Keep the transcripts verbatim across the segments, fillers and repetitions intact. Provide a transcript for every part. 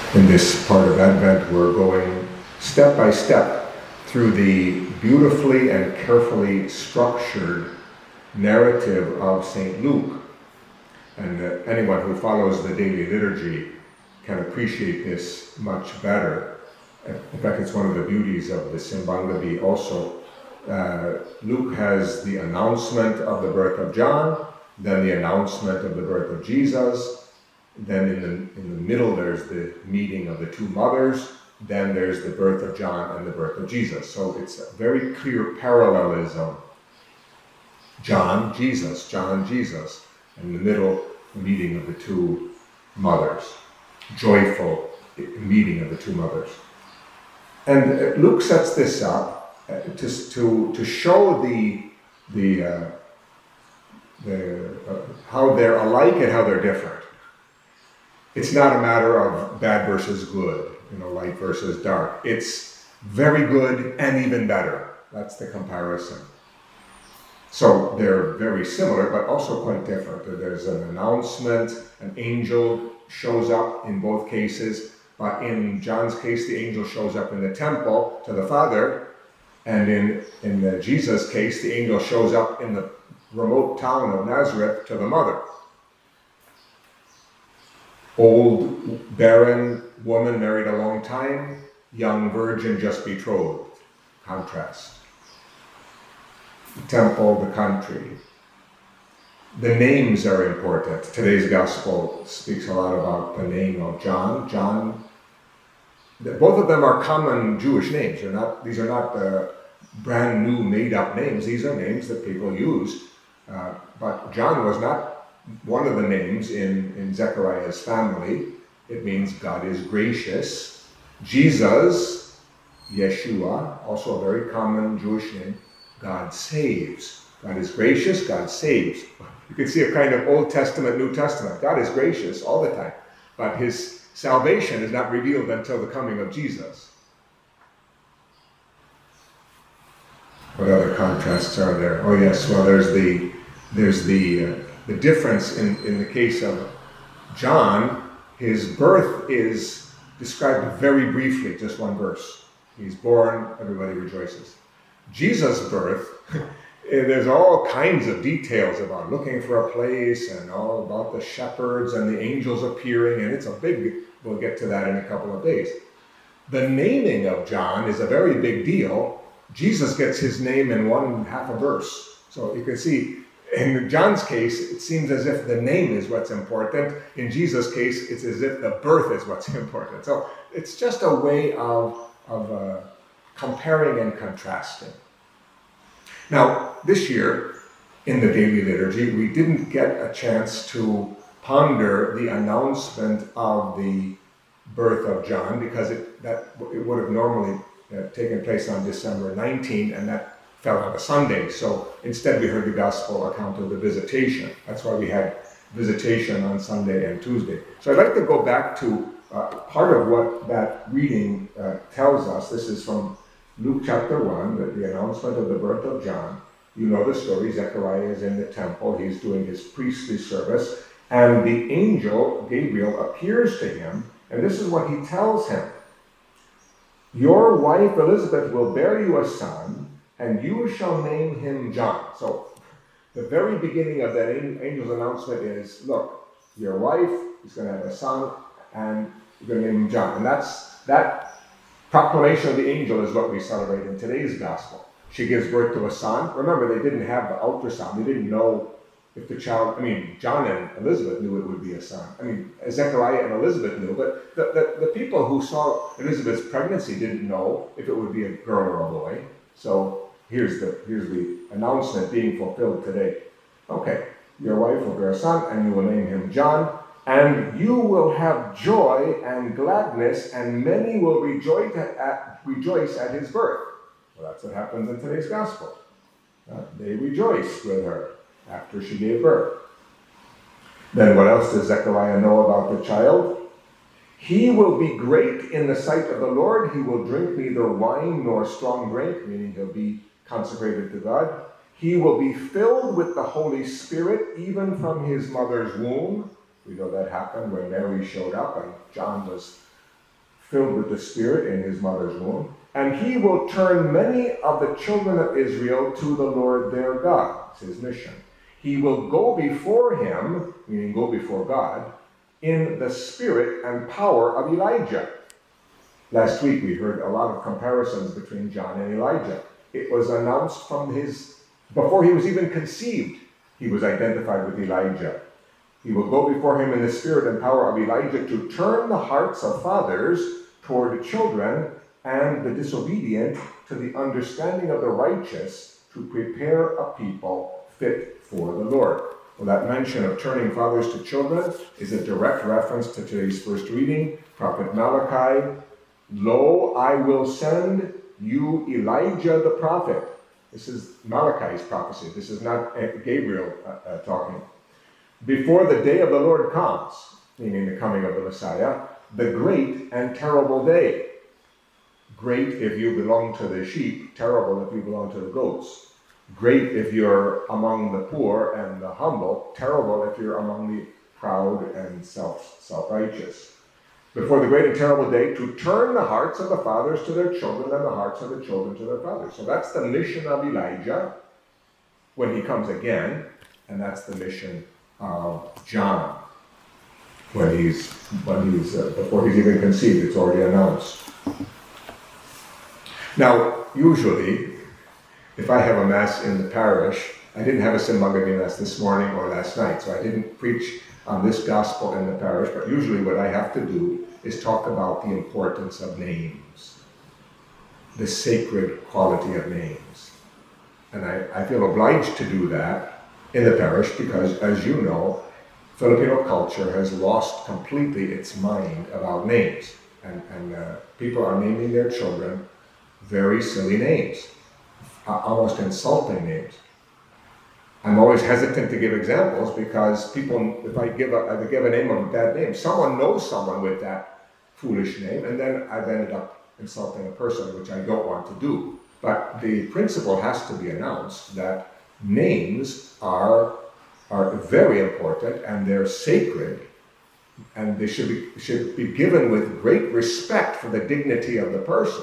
In this part of Advent, we're going step by step through the beautifully and carefully structured narrative of Saint Luke. And uh, anyone who follows the daily liturgy can appreciate this much better. In fact, it's one of the beauties of the Simbanggabi also. Uh, Luke has the announcement of the birth of John, then the announcement of the birth of Jesus, then in the, in the middle there's the meeting of the two mothers, then there's the birth of John and the birth of Jesus. So it's a very clear parallelism. John, Jesus, John, Jesus. In the middle, the meeting of the two mothers. Joyful meeting of the two mothers. And Luke sets this up uh, to, to, to show the, the, uh, the uh, how they're alike and how they're different. It's not a matter of bad versus good, you know, light versus dark. It's very good and even better. That's the comparison. So they're very similar, but also quite different. There's an announcement, an angel shows up in both cases, but in John's case, the angel shows up in the temple to the Father, and in, in the Jesus case, the angel shows up in the remote town of Nazareth to the mother. Old, barren woman married a long time, young virgin just betrothed. Contrast. The temple, the country. The names are important. Today's gospel speaks a lot about the name of John. John, both of them are common Jewish names. They're not, these are not uh, brand new made up names. These are names that people used. Uh, but John was not one of the names in, in Zechariah's family. It means God is gracious. Jesus, Yeshua, also a very common Jewish name, God saves. God is gracious, God saves. You can see a kind of Old Testament, New Testament. God is gracious all the time, but his salvation is not revealed until the coming of Jesus. What other contrasts are there? Oh yes, well there's the there's the uh, the difference in, in the case of John. His birth is described very briefly, just one verse. He's born, everybody rejoices. Jesus' birth, there's all kinds of details about looking for a place and all about the shepherds and the angels appearing, and it's a big, we'll get to that in a couple of days. The naming of John is a very big deal. Jesus gets his name in one half a verse. So you can see, in John's case, it seems as if the name is what's important. In Jesus' case, it's as if the birth is what's important. So it's just a way of, of uh, comparing and contrasting. Now, this year, in the daily liturgy, we didn't get a chance to ponder the announcement of the birth of John because it, that, it would have normally uh, taken place on December nineteenth, and that fell on a Sunday. So instead we heard the gospel account of the visitation. That's why we had visitation on Sunday and Tuesday. So I'd like to go back to uh, part of what that reading uh, tells us. This is from Luke chapter one, the, the announcement of the birth of John. You know the story. Zechariah is in the temple. He's doing his priestly service. And the angel, Gabriel, appears to him. And this is what he tells him. Your wife Elizabeth will bear you a son, and you shall name him John. So the very beginning of that angel's announcement is, look, your wife is going to have a son, and you're going to name him John. And that's that proclamation of the angel is what we celebrate in today's gospel. She gives birth to a son. Remember, they didn't have the ultrasound. They didn't know if the child, I mean, John and Elizabeth knew it would be a son. I mean, Zechariah and Elizabeth knew, but the, the, the people who saw Elizabeth's pregnancy didn't know if it would be a girl or a boy. So Here's the, here's the announcement being fulfilled today. Okay, your wife will bear a son, and you will name him John, and you will have joy and gladness, and many will rejoice at, rejoice at his birth. Well, that's what happens in today's gospel. Uh, they rejoiced with her after she gave birth. Then what else does Zechariah know about the child? He will be great in the sight of the Lord. He will drink neither wine nor strong drink, meaning he'll be consecrated to God. He will be filled with the Holy Spirit, even from his mother's womb. We know that happened when Mary showed up and John was filled with the Spirit in his mother's womb. And he will turn many of the children of Israel to the Lord their God. It's his mission. He will go before him, meaning go before God, in the spirit and power of Elijah. Last week we heard a lot of comparisons between John and Elijah. It was announced from his, before he was even conceived, he was identified with Elijah. He will go before him in the spirit and power of Elijah to turn the hearts of fathers toward children and the disobedient to the understanding of the righteous, to prepare a people fit for the Lord. Well, that mention of turning fathers to children is a direct reference to today's first reading, Prophet Malachi. Lo, I will send you Elijah the prophet. This is Malachi's prophecy. This is not Gabriel uh, uh, talking. Before the day of the Lord comes, meaning the coming of the Messiah, the great and terrible day. Great if you belong to the sheep, terrible if you belong to the goats. Great if you're among the poor and the humble, terrible if you're among the proud and self, self-righteous. Before the great and terrible day, to turn the hearts of the fathers to their children and the hearts of the children to their fathers. So that's the mission of Elijah when he comes again, and that's the mission of John when he's, when he's uh, before he's even conceived. It's already announced. Now, usually, if I have a mass in the parish, I didn't have a Simagami mass this morning or last night, so I didn't preach on this gospel in the parish, but usually what I have to do is talk about the importance of names, the sacred quality of names. And I, I feel obliged to do that in the parish because, as you know, Filipino culture has lost completely its mind about names. And, and uh, people are naming their children very silly names, uh, almost insulting names. I'm always hesitant to give examples because people, if I give a, if I give a name of a bad name, someone knows someone with that foolish name, and then I've ended up insulting a person, which I don't want to do. But the principle has to be announced that names are, are very important and they're sacred, and they should be, should be given with great respect for the dignity of the person.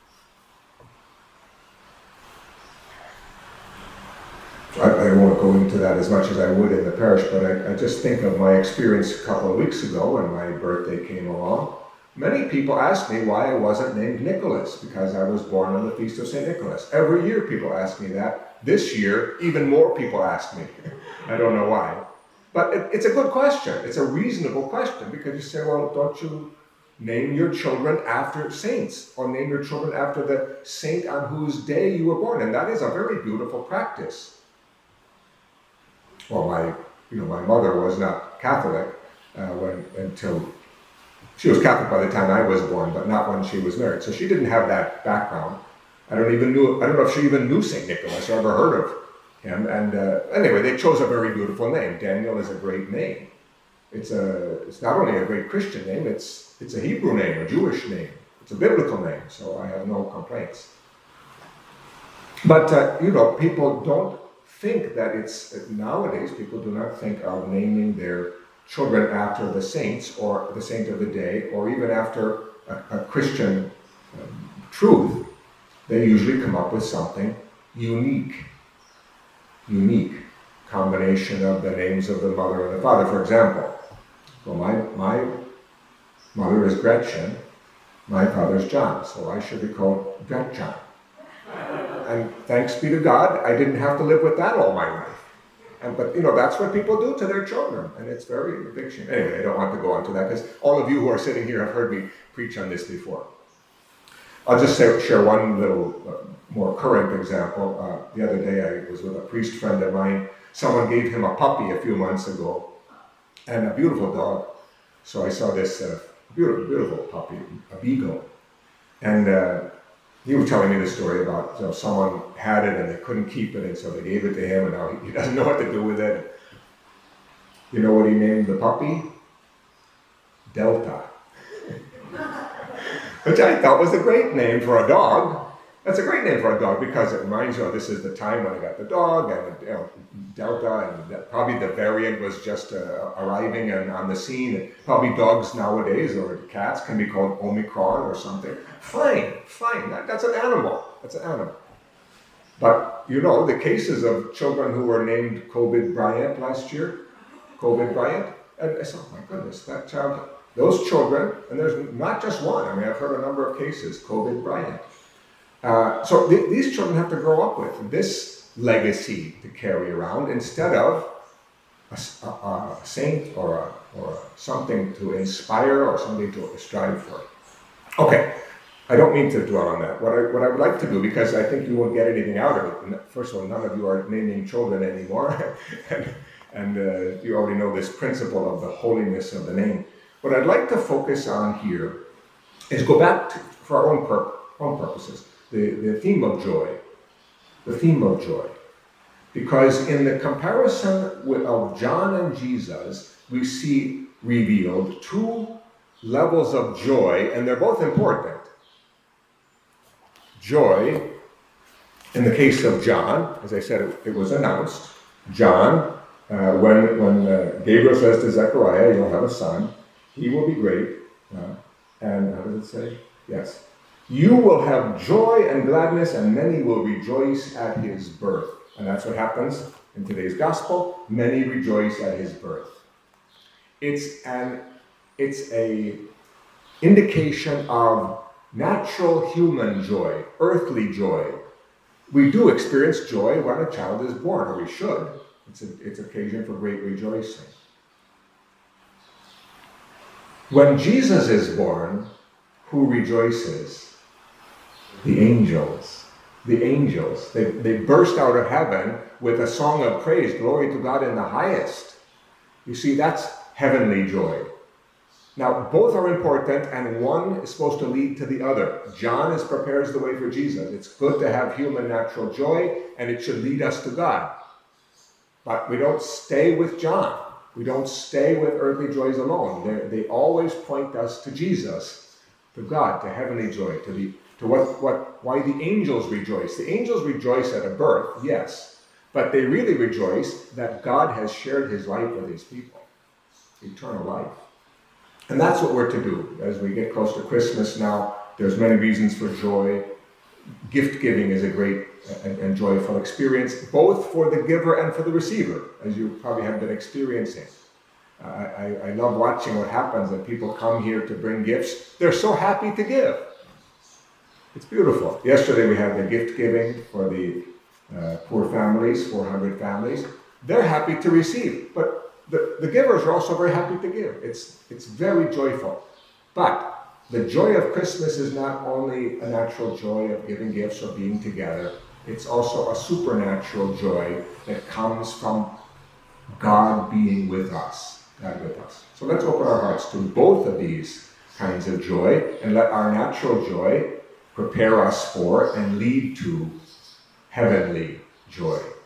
I, I won't go into that as much as I would in the parish, but I, I just think of my experience a couple of weeks ago when my birthday came along. Many people asked me why I wasn't named Nicholas, because I was born on the feast of Saint Nicholas. Every year people ask me that. This year, even more people ask me. I don't know why. But it, it's a good question. It's a reasonable question, because you say, well, don't you name your children after saints, or name your children after the saint on whose day you were born? And that is a very beautiful practice. Well, my, you know, my mother was not Catholic uh, when until she was Catholic by the time I was born, but not when she was married. So she didn't have that background. I don't even knew. I don't know if she even knew Saint Nicholas or ever heard of him. And uh, anyway, they chose a very beautiful name. Daniel is a great name. It's a. It's not only a great Christian name. It's it's a Hebrew name, a Jewish name. It's a biblical name. So I have no complaints. But uh, you know, people don't think that it's, nowadays people do not think of naming their children after the saints or the saint of the day, or even after a, a Christian um, truth. They usually come up with something unique, unique combination of the names of the mother and the father. For example, well, my, my mother is Gretchen, my father's John, so I should be called Gretchen. And thanks be to God, I didn't have to live with that all my life. And, but, you know, that's what people do to their children, and it's very a big shame. Anyway, I don't want to go on to that, because all of you who are sitting here have heard me preach on this before. I'll just say, share one little uh, more current example. Uh, the other day I was with a priest friend of mine. Someone gave him a puppy a few months ago, and a beautiful dog. So I saw this uh, beautiful, beautiful puppy, a beagle. And uh, he was telling me the story about, you know, someone had it and they couldn't keep it, and so they gave it to him, and now he, he doesn't know what to do with it. You know what he named the puppy? Delta. Which I thought was a great name for a dog. That's a great name for a dog because it reminds you, oh, this is the time when I got the dog, and you know, Delta, and that probably the variant was just uh, arriving and on the scene. Probably dogs nowadays or cats can be called Omicron or something. Fine, fine. That, that's an animal. That's an animal. But you know, the cases of children who were named Kobe Bryant last year, Kobe Bryant, and I said, oh my goodness, that child, those children, and there's not just one. I mean, I've heard a number of cases, Kobe Bryant. Uh, so th- these children have to grow up with this legacy to carry around instead of a, a, a saint or, a, or a something to inspire or something to strive for. Okay, I don't mean to dwell on that. What I, what I would like to do, because I think you won't get anything out of it. First of all, none of you are naming children anymore, and, and uh, you already know this principle of the holiness of the name. What I'd like to focus on here is go back to, for our own, pur- own purposes. The, the theme of joy, the theme of joy. Because in the comparison with, of John and Jesus, we see revealed two levels of joy, and they're both important. Joy, in the case of John, as I said, it, it was announced. John, uh, when, when uh, Gabriel says to Zechariah, you'll have a son, he will be great. Uh, and how does it say? Yes. You will have joy and gladness, and many will rejoice at his birth. And that's what happens in today's gospel. Many rejoice at his birth. It's an it's a indication of natural human joy, earthly joy. We do experience joy when a child is born, or we should. It's a, it's occasion for great rejoicing. When Jesus is born, who rejoices? The angels. The angels. They, they burst out of heaven with a song of praise. Glory to God in the highest. You see, that's heavenly joy. Now, both are important, and one is supposed to lead to the other. John is prepares the way for Jesus. It's good to have human natural joy, and it should lead us to God. But we don't stay with John. We don't stay with earthly joys alone. They're, they always point us to Jesus, to God, to heavenly joy, to the to what, what why the angels rejoice. The angels rejoice at a birth, yes, but they really rejoice that God has shared his life with his people, eternal life. And that's what we're to do. As we get close to Christmas now, there's many reasons for joy. Gift giving is a great and, and joyful experience, both for the giver and for the receiver, as you probably have been experiencing. Uh, I, I love watching what happens when people come here to bring gifts. They're so happy to give. It's beautiful. Yesterday we had the gift giving for the uh, poor families, four hundred families. They're happy to receive, but the, the givers are also very happy to give. It's, it's very joyful. But the joy of Christmas is not only a natural joy of giving gifts or being together, it's also a supernatural joy that comes from God being with us, God with us. So let's open our hearts to both of these kinds of joy and let our natural joy prepare us for and lead to heavenly joy.